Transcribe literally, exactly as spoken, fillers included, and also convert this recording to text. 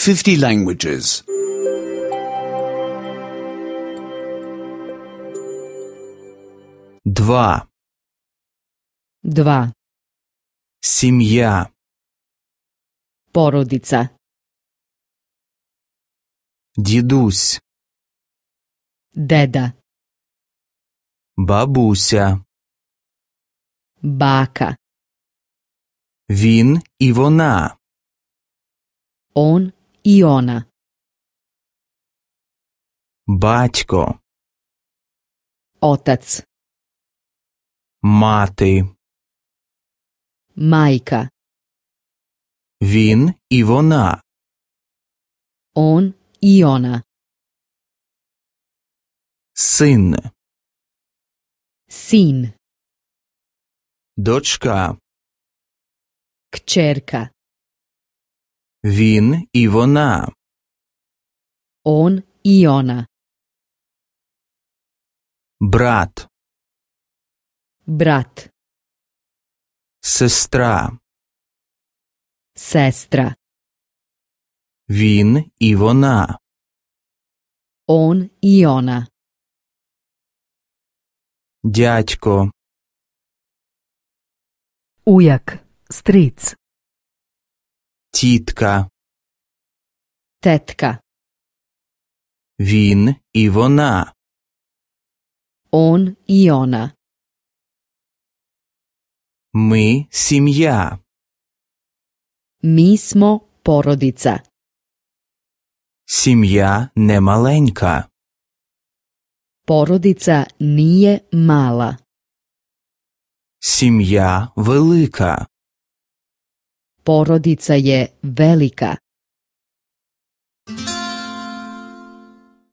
fifty languages. Два. Dva. Сім'я. Porodica. Дідусь. Deda. Бабуся. Baka. Він і вона. On i ona. Батько. Otac. Мати. Majka. Він і вона. On i ona. Син. Sin. Дочка. Kćerka. Він і вона. On i ona. Брат. Brat. Сестра. Sestra. Він і вона. On i ona. Дядько. Ujak, stric. Тітка. Tetka. Він і вона. On i ona. Ми сім'я. Mi smo porodica. Сім'я не маленька. Porodica nije mala. Сім'я велика. Porodica je velika.